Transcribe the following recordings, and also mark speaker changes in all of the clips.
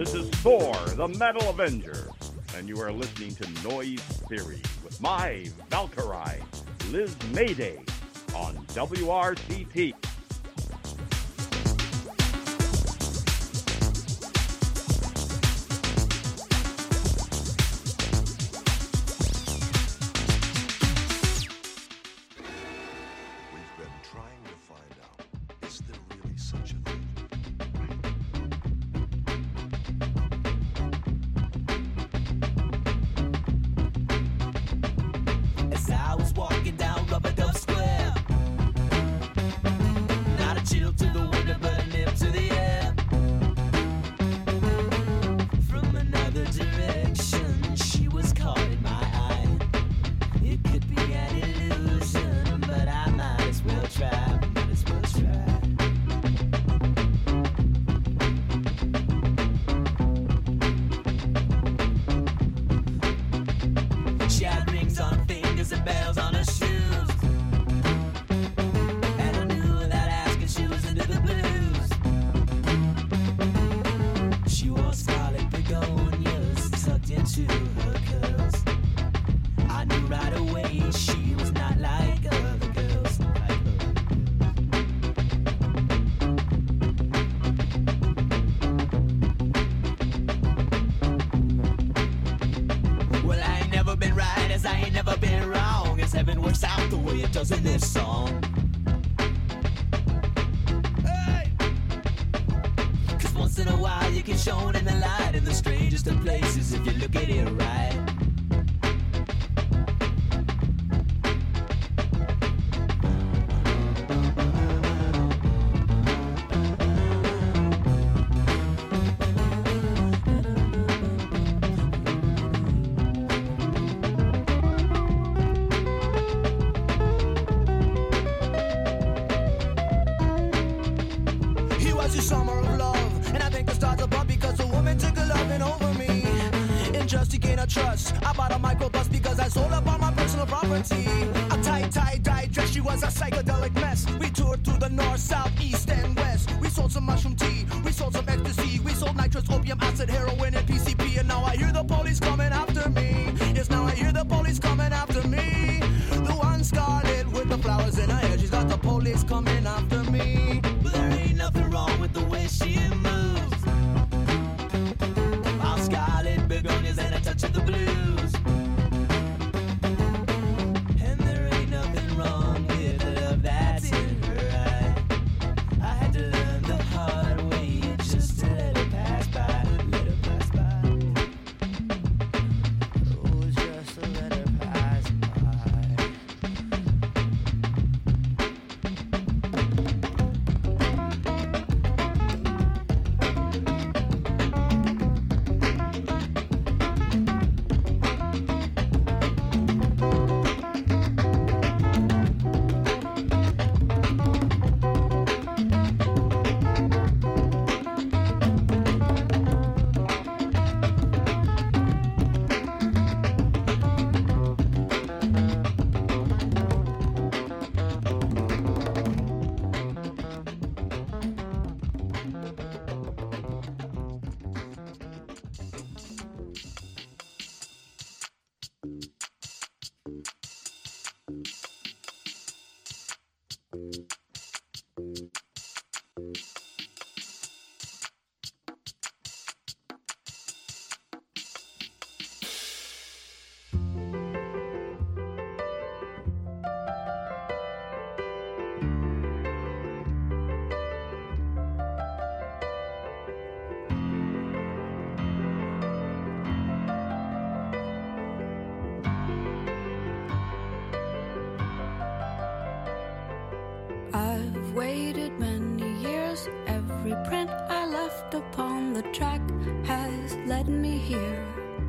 Speaker 1: This is Thor, the Metal Avenger, and you are listening to Noise Theory with my Valkyrie, Liz Mayday, on WRCT.
Speaker 2: Waited many years, every print I left upon the track has led me here.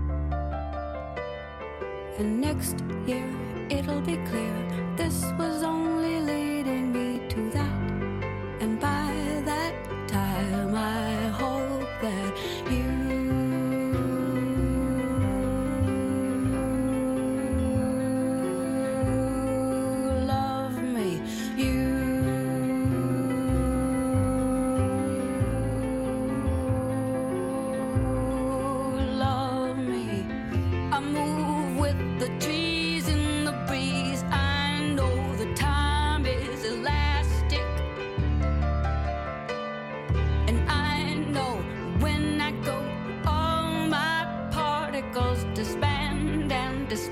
Speaker 2: And next year it'll be clear this was only leading me to that. And by that time I hope that you love me. You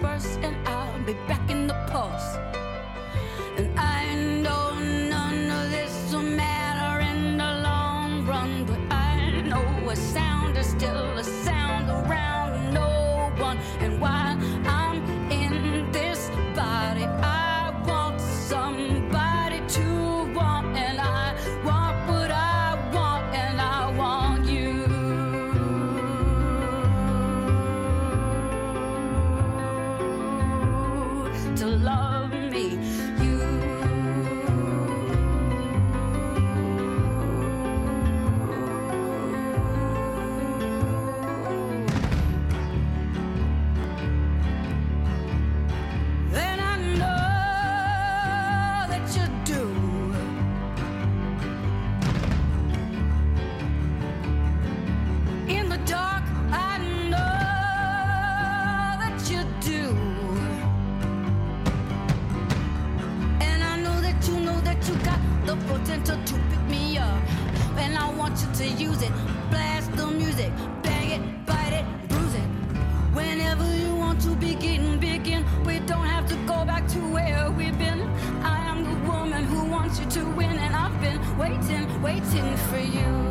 Speaker 2: first, and I'll be back in the pulse. And I know none of this will matter in the long run, but I know a sound is still a sound around no one. And while I'm in this body, I want somebody to want, and I want what I want, and I want you to love me. Potential to pick me up, and I want you to use it. Blast the music, bang it, bite it, bruise it. Whenever you want to begin. We don't have to go back to where we've been. I am the woman who wants you to win, and I've been waiting for you.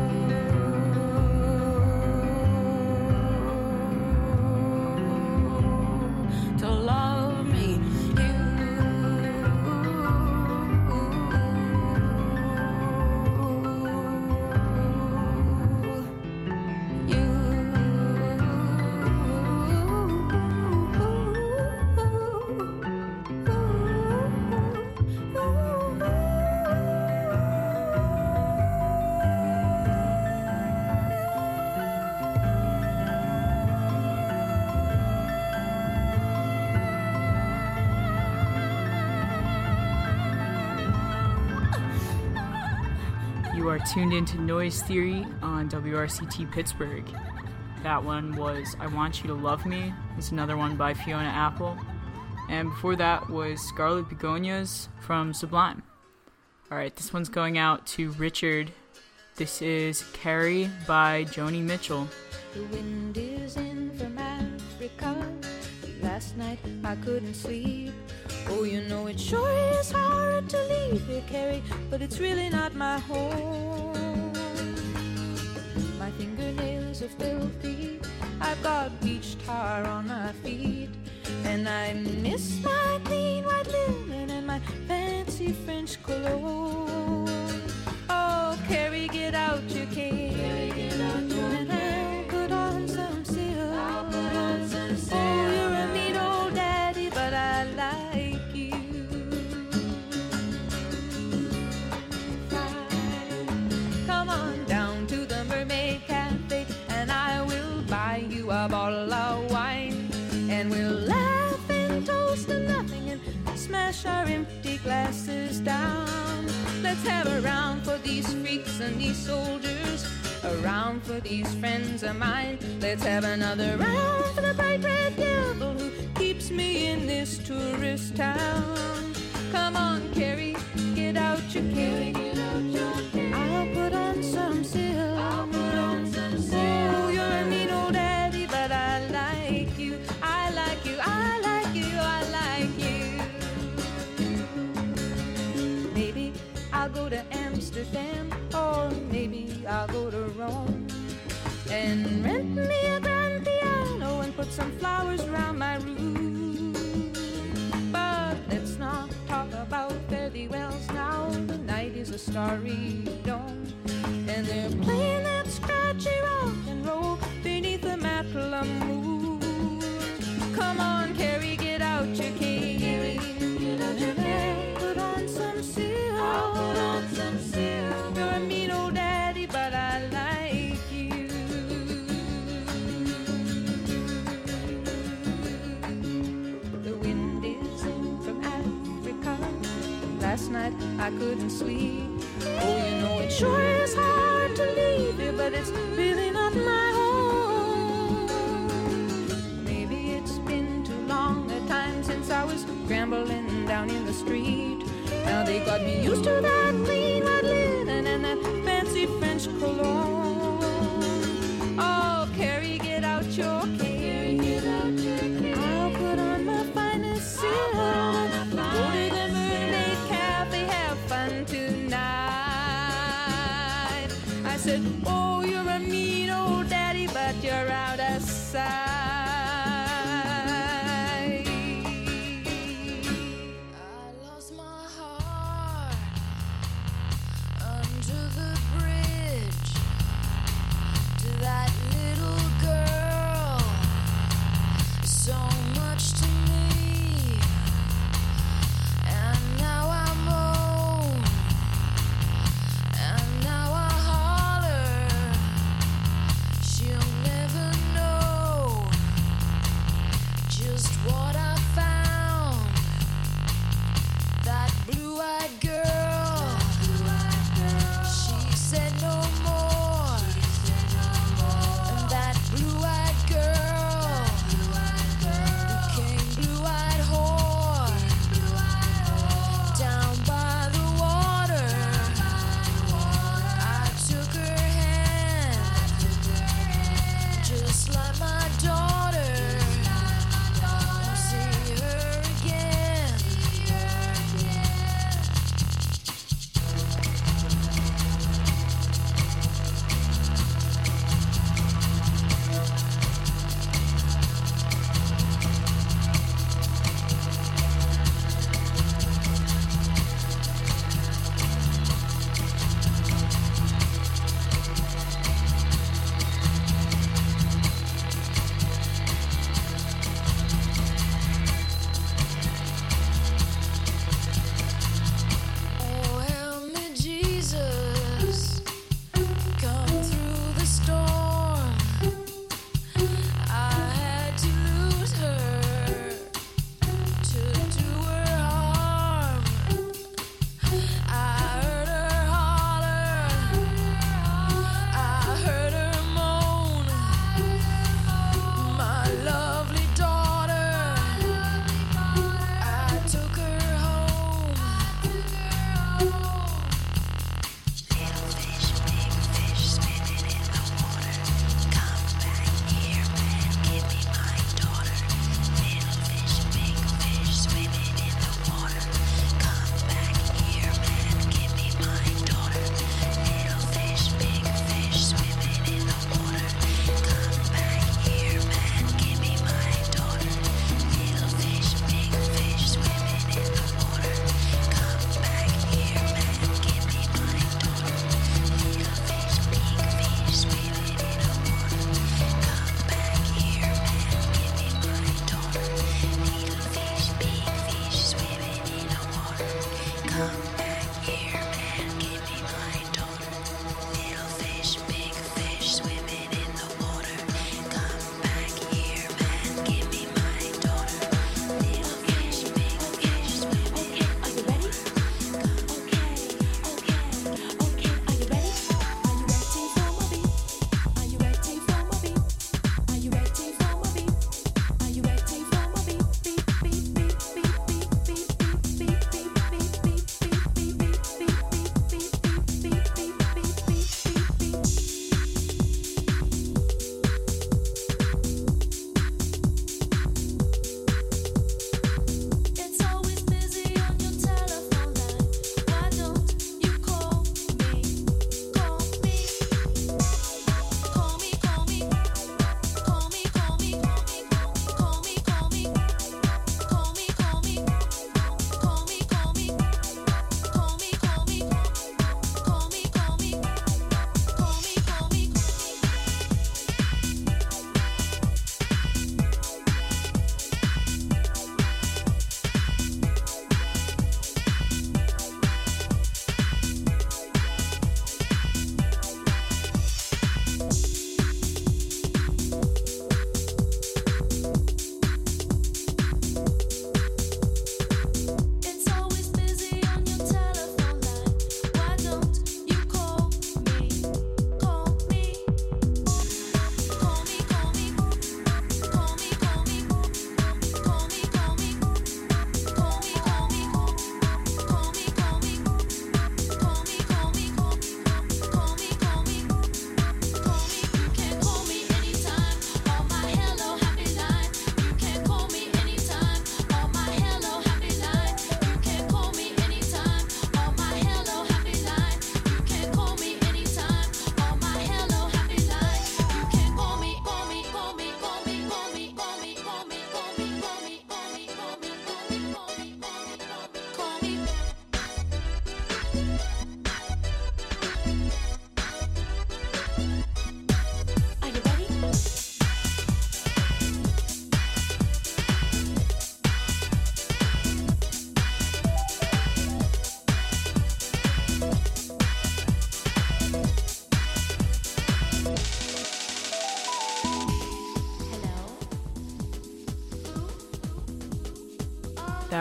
Speaker 3: You are tuned into Noise Theory on WRCT Pittsburgh. That one was I Want You to Love Me. It's another one by Fiona Apple. And before that was Scarlet Begonias from Sublime. Alright, this one's going out to Richard. This is Carrie by Joni Mitchell.
Speaker 4: The wind is in from Africa. Last night I couldn't sleep. Oh, you know it sure is hard to leave here, Carrie, but it's really not my home. My fingernails are filthy. I've got beach tar on my feet, and I miss my clean white linen and my fancy French cologne. Oh, Carrie, get out your cane. Carrie, get out your cane. And put on some silk. I'll put on some silk. Oh, you're a mean old daddy, but I like you. Come on down to the Mermaid Cafe, and I will buy you a bottle of wine, and we'll laugh and toast to nothing and smash our empty glasses down. Let's have a round for these freaks and these soldiers, a round for these friends of mine. Let's have another round for the bright red devil who keeps me in this tourist town. Come on, Carrie, get out your cane. I'll put on some silk. Oh, you're a mean old daddy, but I like you. I like you, I like you, I like you. Maybe I'll go to Amsterdam, or maybe I'll go to Rome, and rent me a grand piano and put some flowers around my room. But let's not talk about fare thee wells now. The night is a starry dome, and they're playing that scratchy rock and roll beneath the Macklemore moon. Come on, Carrie, get out your cane. Put on some silk. I'll put on some silk. You're a mean old daddy, but I like you. The wind is in from Africa. Last night I couldn't sleep. Oh, you know it sure is hard to leave here, but it's really not my home. Maybe it's been too long a time since I was scrambling down in the street. Now they got me used to that clean white linen and that fancy French cologne. Oh, Carrie, get out your cane. I'll put on said, oh, you're a mean old daddy, but you're out of sight. I lost my heart under the bridge to that little girl, so much to me, and now I'm old, and now I holler, she'll never know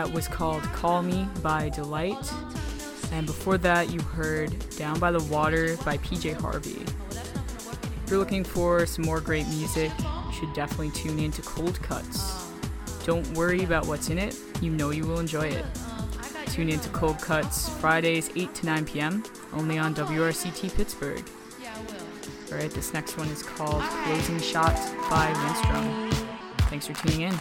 Speaker 3: that was called Call Me by Delight. And before that, you heard Down by the Water by PJ Harvey. If you're looking for some more great music, you should definitely tune in to Cold Cuts. Don't worry about what's in it, you know you will enjoy it. Tune in to Cold Cuts Fridays 8 to 9 p.m. only on WRCT Pittsburgh. Alright, this next one is called Closing Shot by Lindstrom. Thanks for tuning in.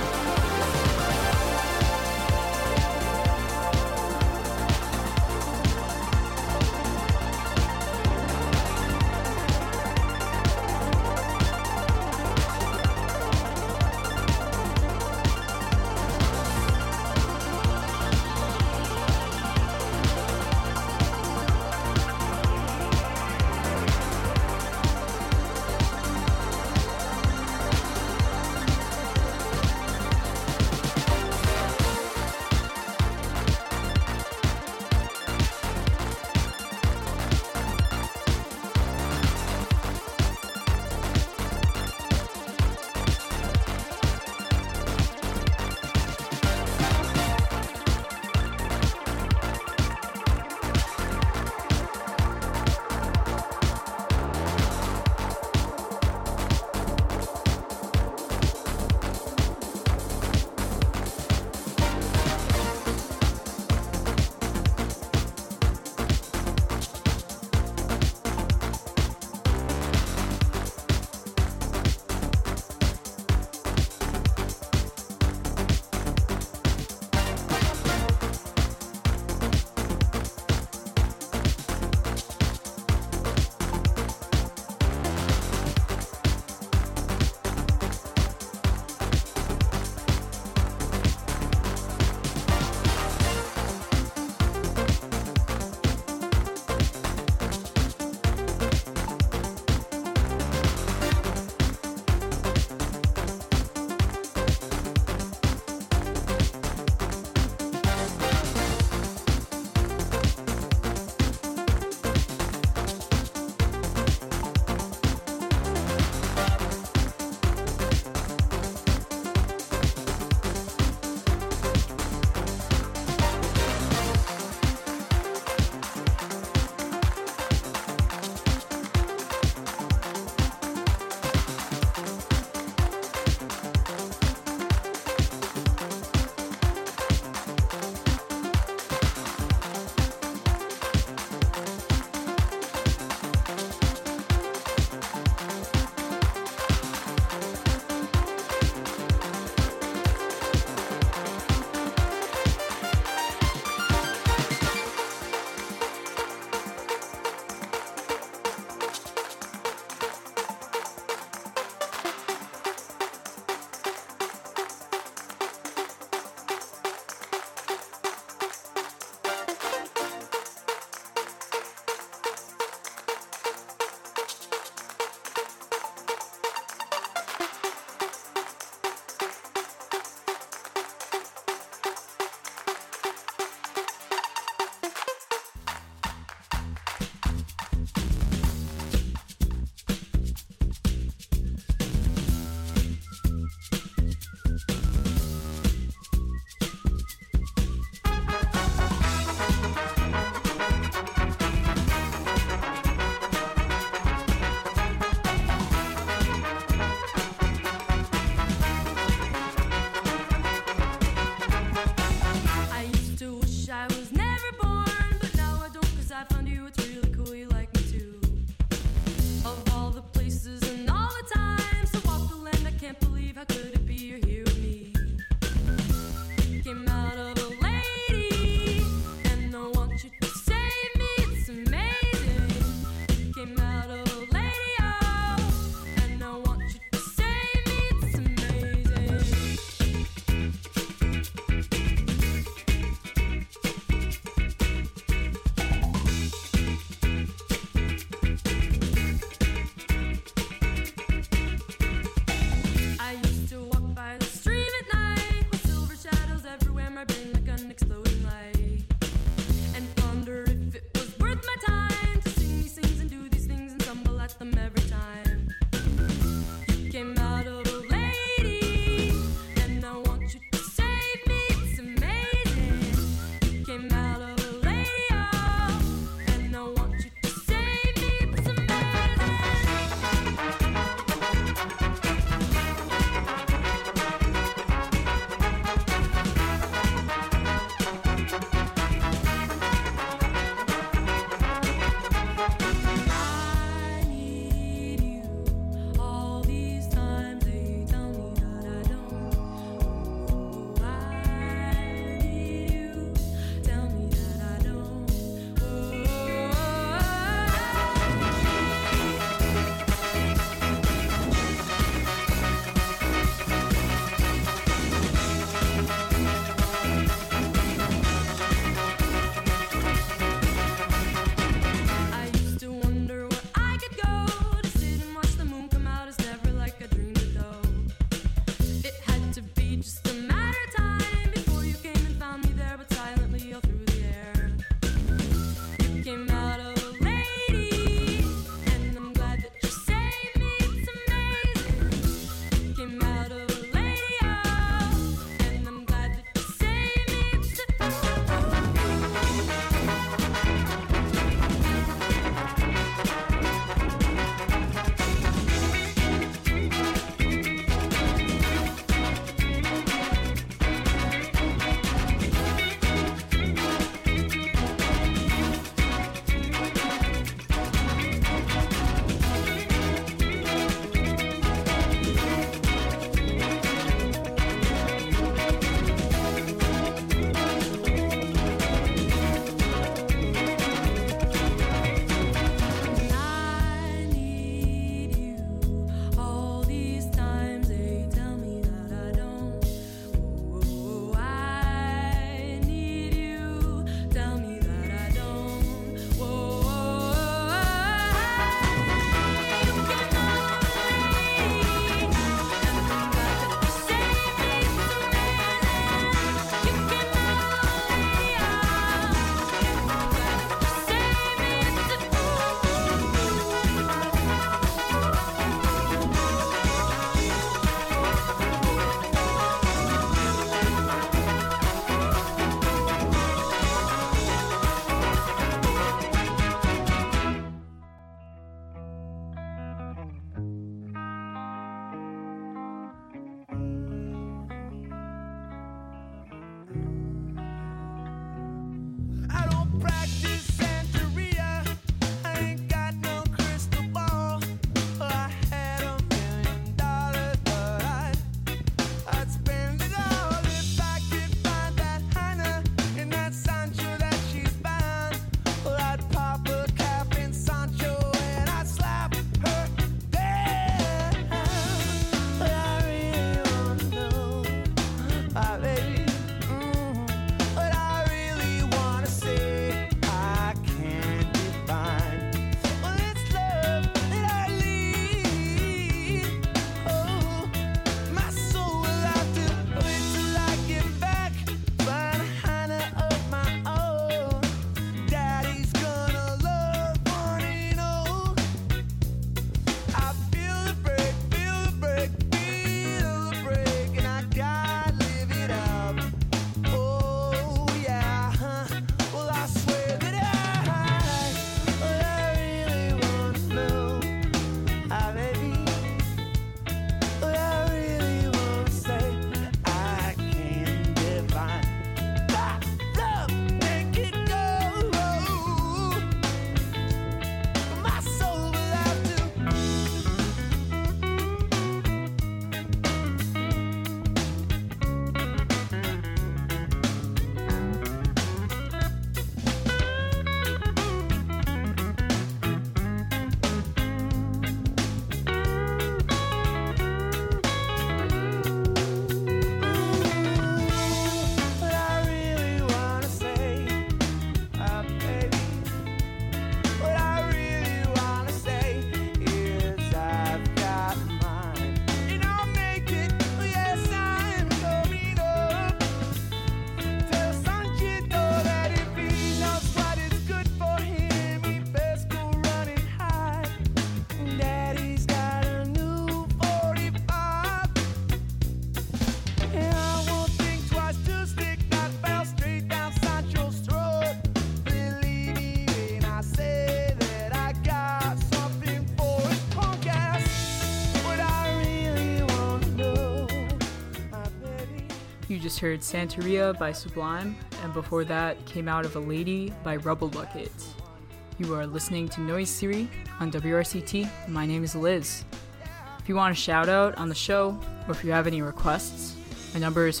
Speaker 3: You just heard Santeria by Sublime, and before that, Came Out of a Lady by Rubble Bucket. You are listening to Noise Theory on WRCT. My name is Liz. If you want a shout out on the show, or if you have any requests, my number is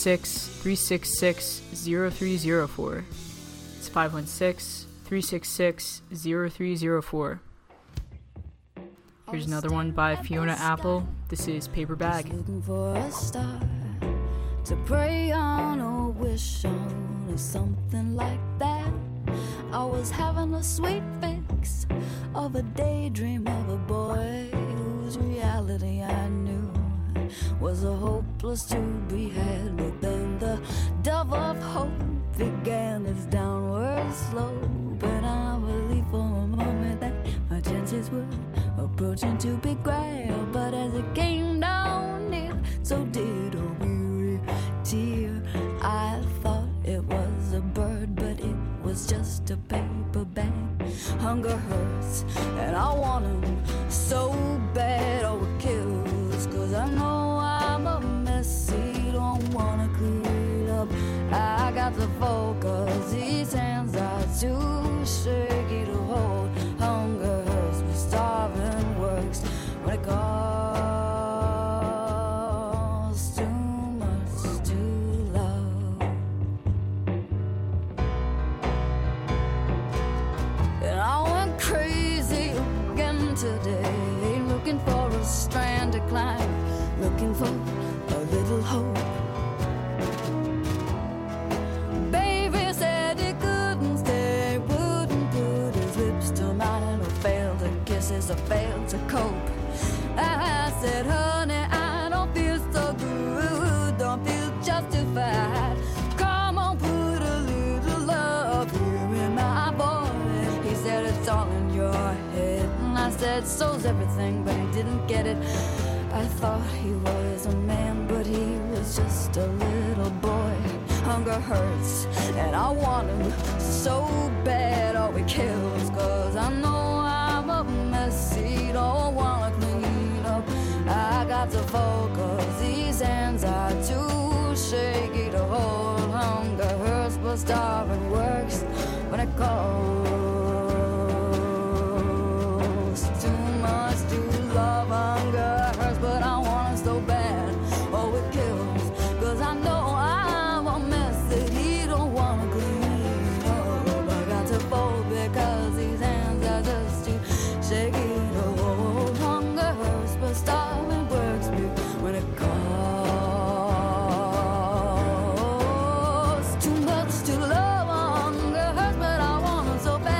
Speaker 3: 516-366-0304. It's 516-366-0304. Here's another one by Fiona Apple. This is Paper Bag.
Speaker 2: Looking for a star to pray on or wish on or something like that. I was having a sweet fix of a daydream of a boy whose reality I knew was a hopeless to be had. But then the dove of hope began its downward slope, and I believed for a moment that my chances were approaching to be grabbed. But as it came down near, so did a weary tear. I thought it was a bird, but it was just a paper bag. Hunger hurts, and I want him so bad. Oh, it kills, 'cause I know I'm a messy, don't wanna clean up. I got to focus, these hands are too shaky to hold. Hunger hurts, but starving works when it costs too much to love. And I went crazy again today, looking for a strand to climb, looking for a little hope. Baby said he couldn't stay, wouldn't put his lips to mine, or failed to kisses, or failed to cope. I said, honey, I don't feel so good, don't feel justified. Come on, put a little love here in my voice. He said, it's all in your head. And I said, so's everything, but he didn't get it. I thought he was a man, but he was just a little boy. Hunger hurts, and I want him so bad. Oh, it kills, 'cause I know I'm a messy, don't wanna clean up. I got to focus, these hands are too shaky to hold. Hunger hurts, but starving works when it costs too much to love. Hunger hurts, but I want it so bad. Oh, it kills, 'cause I know I'm a mess that he don't wanna clean up. I got to fold because these hands are just too shaky to hold. Hunger hurts, but starving works me when it costs too much to love. Hunger hurts, but I want it so bad.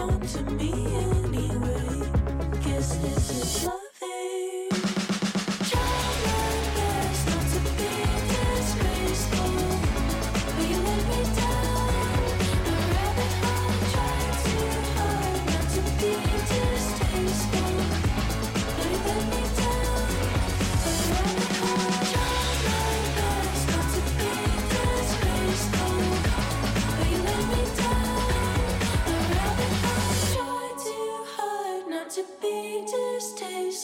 Speaker 2: on to me anyway. Guess this is loving. Try my best not to be disgraceful, but you let me down. A rabbit hole trying too hard not to be distasteful, but you let me down. A rabbit hole trying my best not to be disgraceful, but you let me down. A rabbit hole trying too hard not to be distasteful.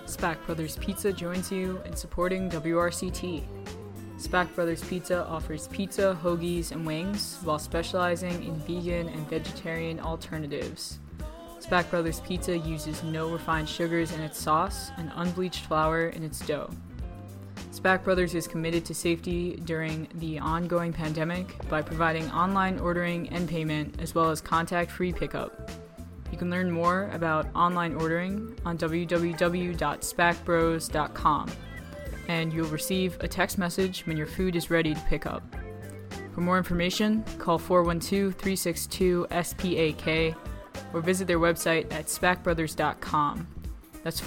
Speaker 3: Spack Brothers Pizza joins you in supporting WRCT. Spack Brothers Pizza offers pizza, hoagies, and wings while specializing in vegan and vegetarian alternatives. Spack Brothers Pizza uses no refined sugars in its sauce and unbleached flour in its dough. Spack Brothers is committed to safety during the ongoing pandemic by providing online ordering and payment as well as contact-free pickup. You can learn more about online ordering on www.spackbros.com, and you'll receive a text message when your food is ready to pick up. For more information, call 412-362-SPAK or visit their website at spackbrothers.com. That's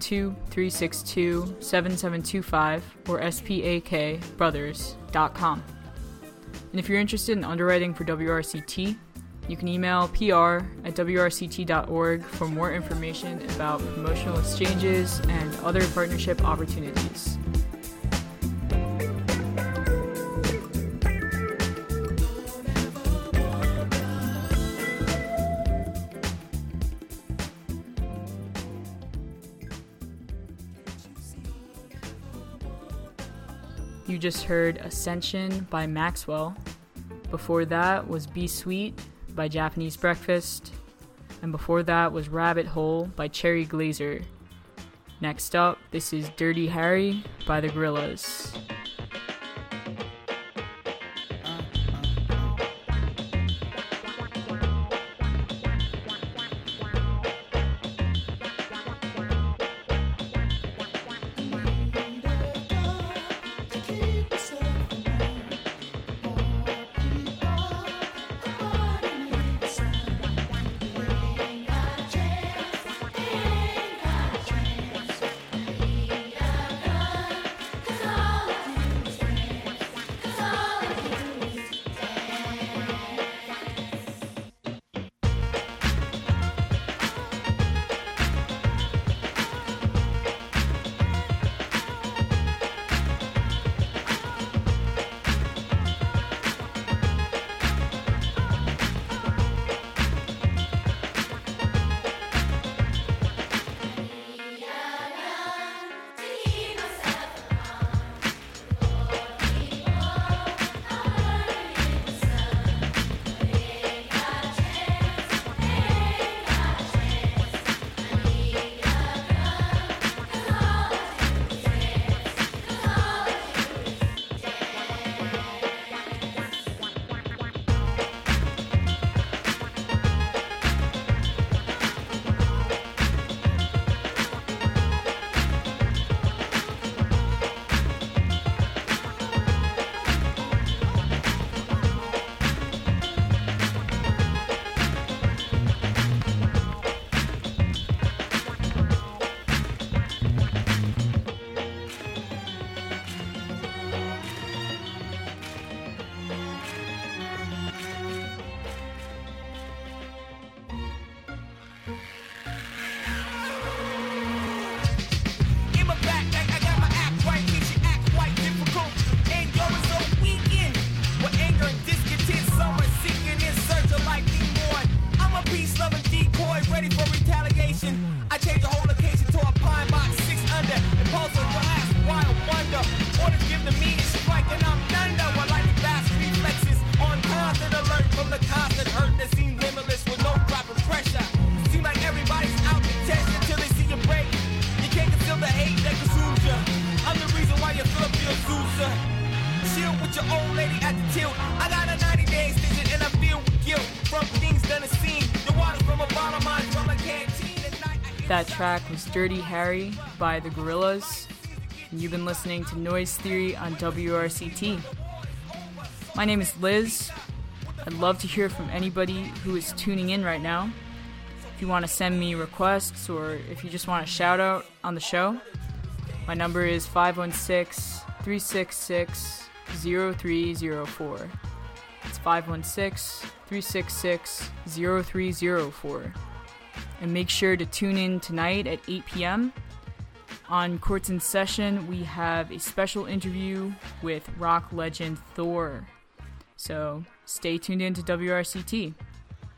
Speaker 3: 412-362-7725 or spakbrothers.com. And if you're interested in underwriting for WRCT, you can email pr@wrct.org for more information about promotional exchanges and other partnership opportunities. You just heard Ascension by Maxwell. Before that was Be Sweet by Japanese Breakfast. And before that was Rabbit Hole by Cherry Glazer. Next up, this is Dirty Harry by the Gorillaz. That track was Dirty Harry by the Gorillaz, and you've been listening to Noise Theory on WRCT. My name is Liz. I'd love to hear from anybody who is tuning in right now. If you want to send me requests or if you just want a shout out on the show, my number is 516-366-0304. It's 516-366-0304. And make sure to tune in tonight at 8 p.m. On Courts in Session, we have a special interview with rock legend Thor. So stay tuned in to WRCT.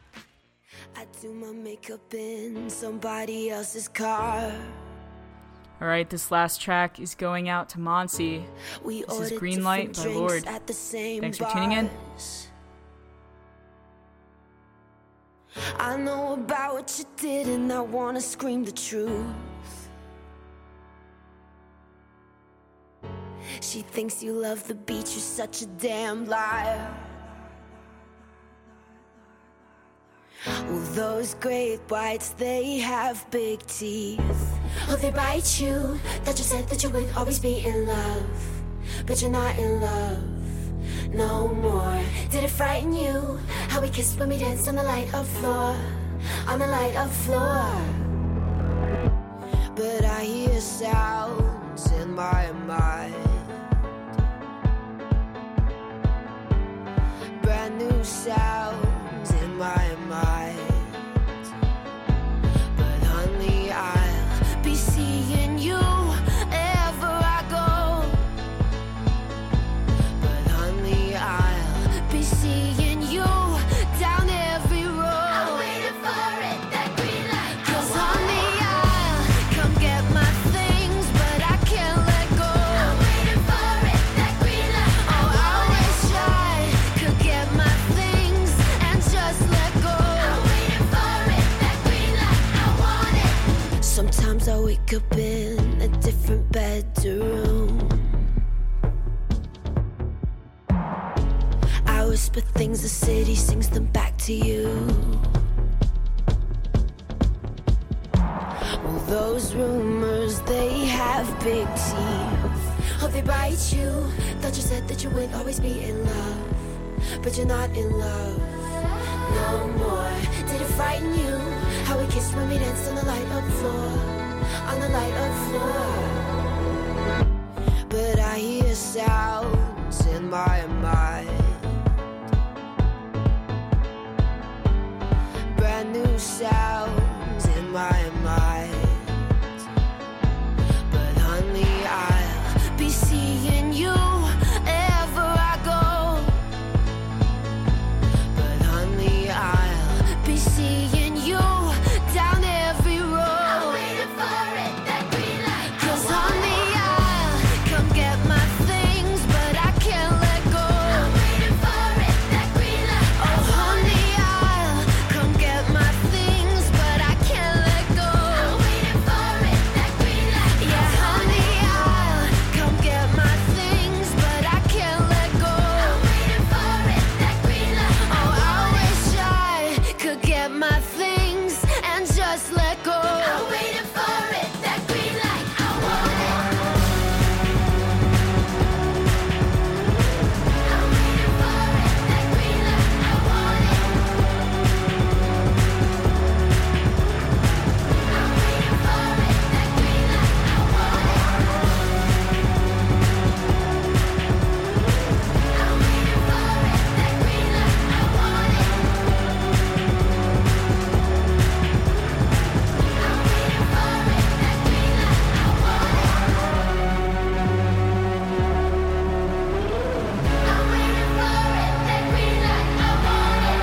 Speaker 5: I do my makeup in somebody else's car.
Speaker 3: Alright, this last track is going out to Monsi. This is Green Light by Lorde. Thanks for tuning in.
Speaker 5: I know about what you did and I wanna scream the truth. She thinks you love the beach, you're such a damn liar. Well, those great whites, they have big teeth. Oh, they bite you. That you said that you would always be in love, but you're not in love no more. Did it frighten you how we kissed when we danced on the light of floor, on the light of floor? But I hear sounds in my mind, brand new sounds in my mind. But honey, I'll be seeing you ever I go. But honey, I'll be seeing you down every road. I'm waiting for it, that green light. 'Cause honey, I'll come get my things, but I can't let go. I'm waiting for it, that green light. Oh, I wish I could get my things and just let go. I'm waiting for it, that green light. I want it. Sometimes I wake up in a different bedroom. I whisper things, the city sings them back to you. Well, those rumors, they have big teeth. Oh, they bite you. Thought you said that you would always be in love, but you're not in love no more. Did it frighten you how we kissed when we danced on the light of floor, on the light of floor? But I hear sounds in my mind, brand new sounds in my mind. But honey, I'll be seeing you ever I go. But honey, I'll be seeing you down every road. I'm waiting for it, that green light. 'Cause honey, I'll come get my things, but I can't let go. I'm waiting for it, that green light. Oh honey, I'll come get my things, but I can't let go. I'm waiting for it, that green light. Yeah, honey, I'll come get my things, but I can't let go. I'm waiting for it, that green light. Oh, I wish I could get my things and just let go. I'm waiting for it, that green light. I want it. I'm waiting for it, that green light. I want it. I'm waiting for it, that green light. I want it. I'm waiting for it, that green light. I want it. I'm waiting for it, that green light. I want it. I'm waiting for it, that green light. I want it.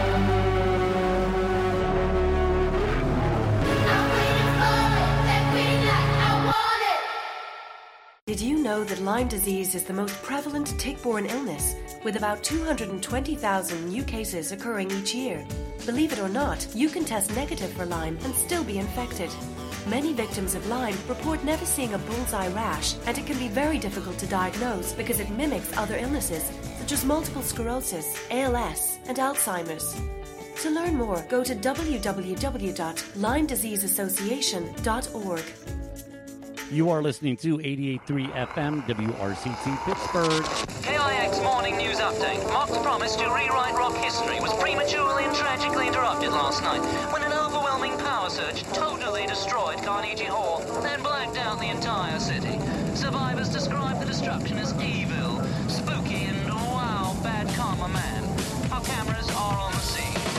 Speaker 5: I'm waiting for it, that green light. I want it.
Speaker 6: Did you know that Lyme disease is the most prevalent tick-borne illness, with about 220,000 new cases occurring each year? Believe it or not, you can test negative for Lyme and still be infected. Many victims of Lyme report never seeing a bullseye rash, and it can be very difficult to diagnose because it mimics other illnesses, such as multiple sclerosis, ALS, and Alzheimer's. To learn more, go to www.LymeDiseaseAssociation.org.
Speaker 7: You are listening to 88.3 FM WRCT Pittsburgh.
Speaker 8: KIX Morning News Update. Mark's promise to rewrite rock history was prematurely and tragically interrupted last night when an overwhelming power surge totally destroyed Carnegie Hall, then blacked out the entire city. Survivors describe the destruction as evil, spooky, and wow, bad karma man. Our cameras are on the scene.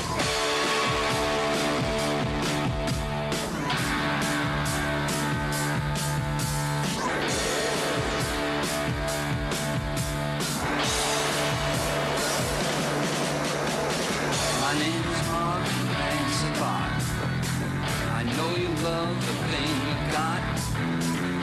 Speaker 9: My name is Mark Answer Bar. I know you love the thing you got.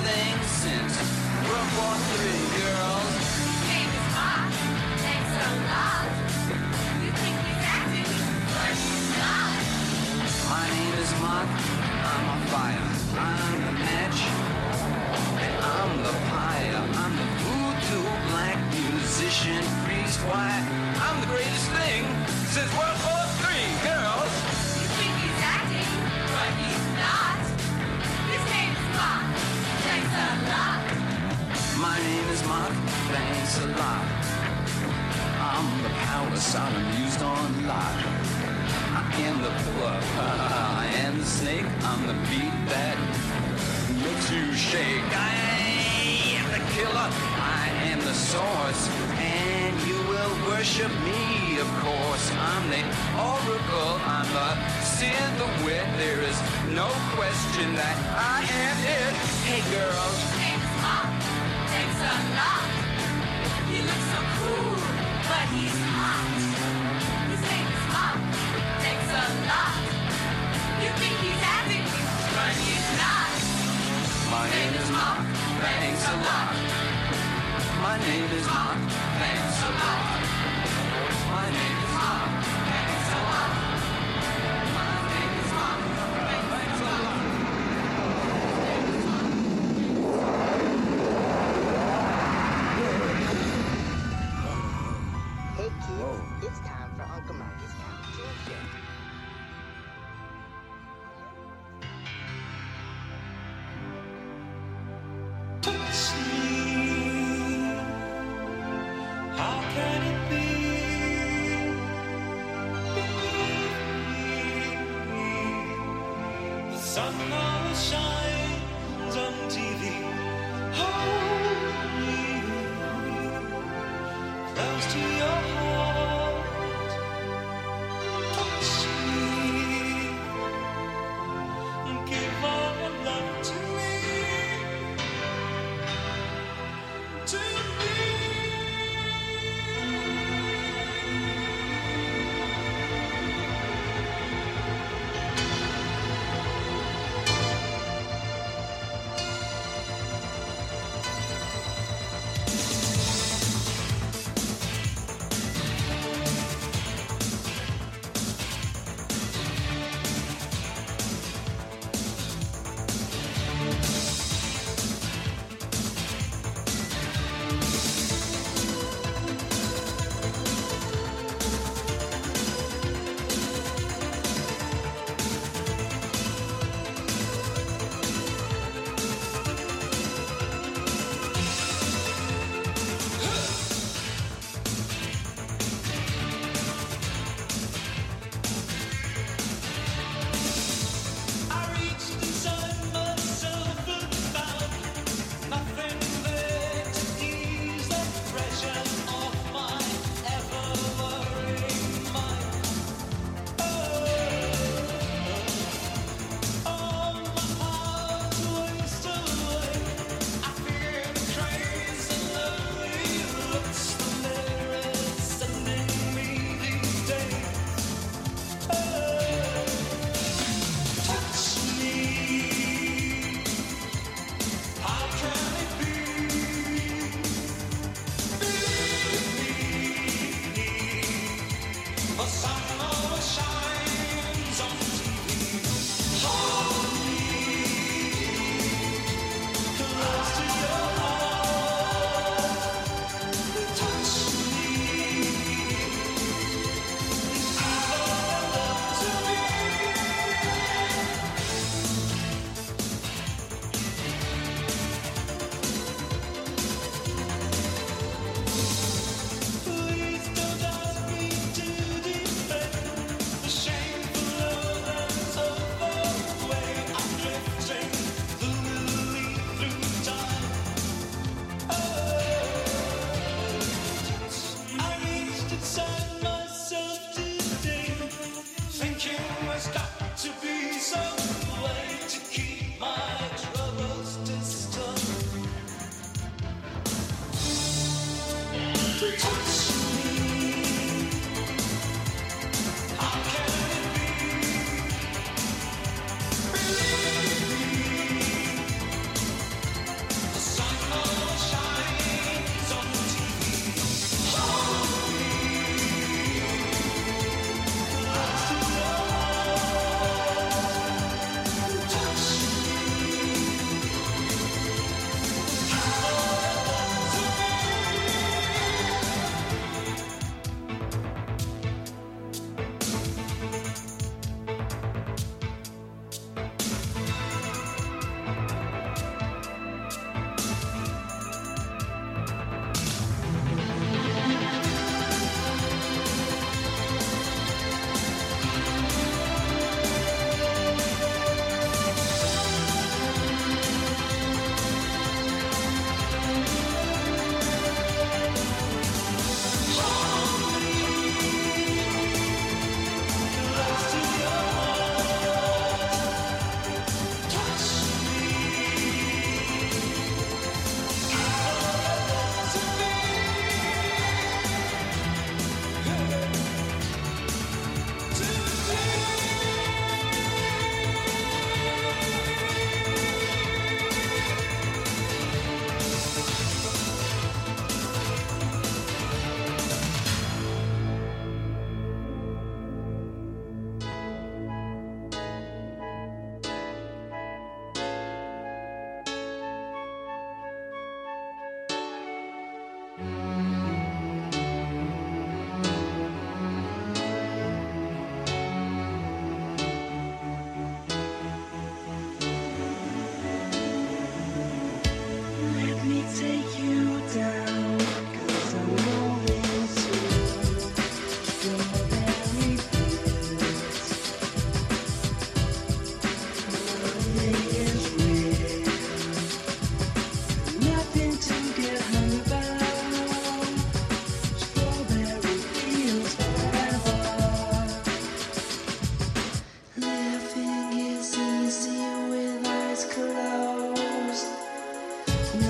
Speaker 9: thing since World War III, girls.
Speaker 5: Name is Mark. Thanks a lot. You think he's acting, but he's not.
Speaker 9: My name is Mark. I'm on fire. I'm the match. And I'm the pyre. I'm the voodoo black musician priest. Why? I'm the greatest thing since World War III, girls.
Speaker 5: You think he's acting, but he's not. His name is Mark. Thanks a lot.
Speaker 9: My name is Mark. Thanks a lot. I'm the power Sodom used on Lot. I am the pillar. I am the snake. I'm the beat that makes you shake. I am the killer. I am the source. And you will worship me, of course. I'm the oracle. I'm the silhouette. There is no question that I am it. Hey, girls.
Speaker 5: Name is Mark. Thanks a lot. He looks so cool, but he's hot. His name is Mark. Thanks a lot. You think he's acting, but he's not.
Speaker 9: My name is Mark. Thanks a lot. My name is Mark. Thanks a lot. My name is Mark. Thanks a lot. My name is Mark. Thanks a lot.
Speaker 10: Hey kids, it's time for Uncle Monkey's competition.
Speaker 11: How can it be? The sun always shines on TV. Hold me close to your heart. Touch me. Give all your love to me. To me.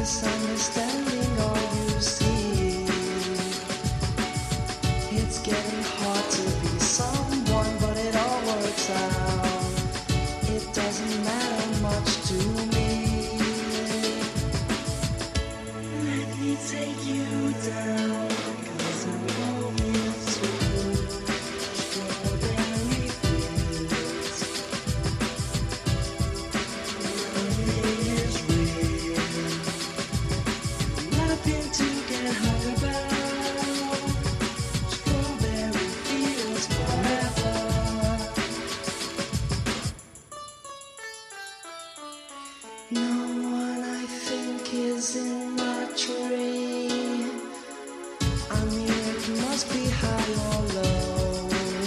Speaker 11: misunderstanding all you see. It's getting hard to be someone, but it all works out. It doesn't matter much to me. Let me take you down, 'cause I'm going to strawberry fields. Nothing is real, nothing to get hung about. Strawberry fields forever. No one I think is in my tree. I mean, it must be high or low.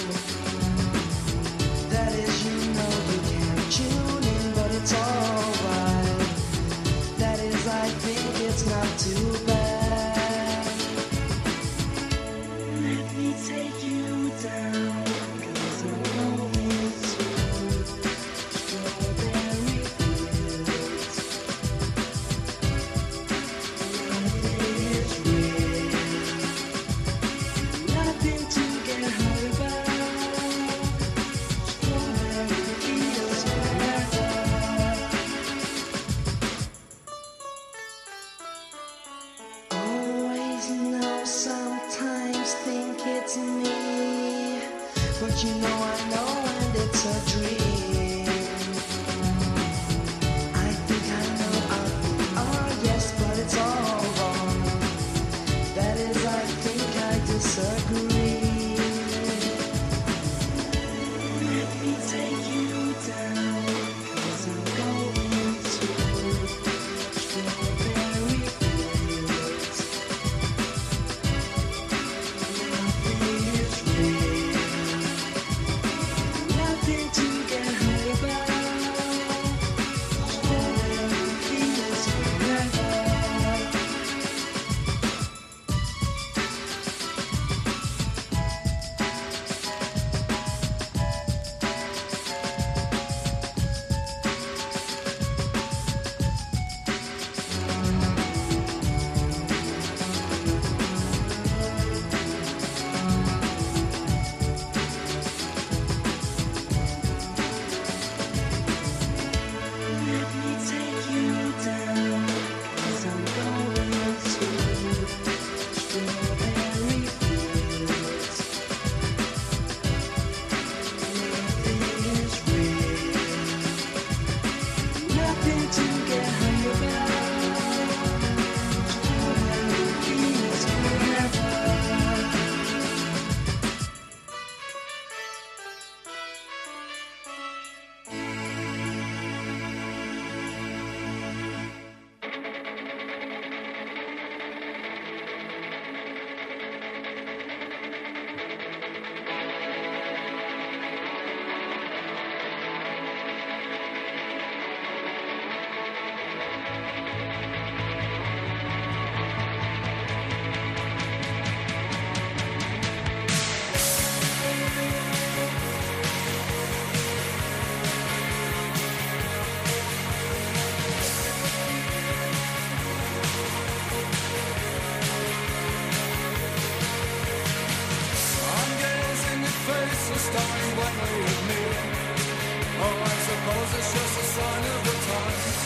Speaker 11: That is, you know you can't tune in, but it's alright. That is, I think it's not too bad. Let me take you down, 'cause I'm going to strawberry fields. Nothing is real, nothing to get hung about. Strawberry fields forever. Always know, sometimes think it's me, but you know I know and it's a dream. I think I know oh yes, but it's all wrong. That is, I think I disagree. Let me take you down, 'cause I'm going to strawberry fields. Nothing is real, nothing to get hung about. Strawberry fields forever. Let me take you down, 'cause I'm going to strawberry fields. Nothing is real, nothing to get hung about. Strawberry fields forever.
Speaker 9: I'm gazing at faces staring blankly at me. Oh, I suppose it's just a sign of the times.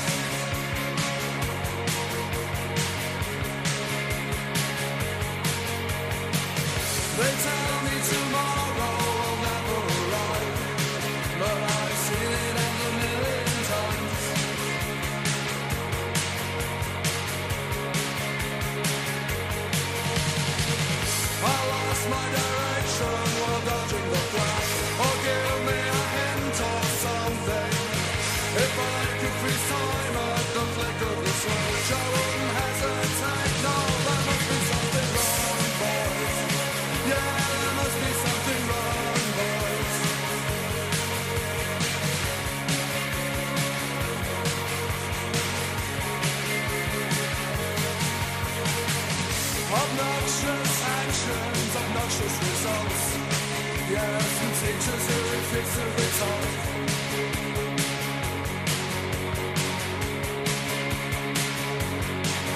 Speaker 9: They tell me tomorrow will never arrive, but I've seen it a million times. I lost my direction while dodging the flash. Oh, give me a hint or something. If I could freeze time at the flick of the switch, I wouldn't hesitate. No, there must be something wrong, boys. Yeah, there must be something wrong, boys. Obnoxious actions, obnoxious results. Yeah, some teachers who refuse to be taught.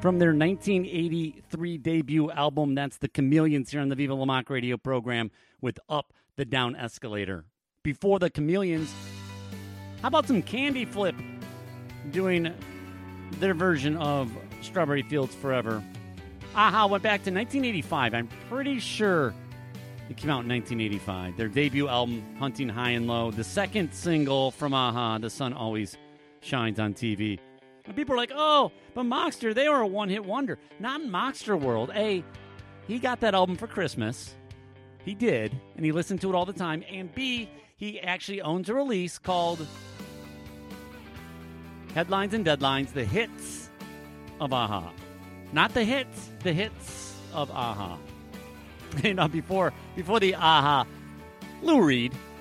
Speaker 7: from their 1983 debut album. That's the Chameleons here on the Viva La Mock radio program with Up the Down Escalator. Before the Chameleons, how about some Candy Flip doing their version of Strawberry Fields Forever? Aha went back to 1985. I'm pretty sure it came out in 1985. Their debut album, Hunting High and Low. The second single from Aha, The Sun Always Shines on TV. And people are like, oh, but Mockster, they were a one-hit wonder. Not in Mockster world. A, he got that album for Christmas. He did, and he listened to it all the time. And B, he actually owns a release called Headlines and Deadlines, the hits of Aha. Not the hits of Aha. You know, before the Aha, Lou Reed,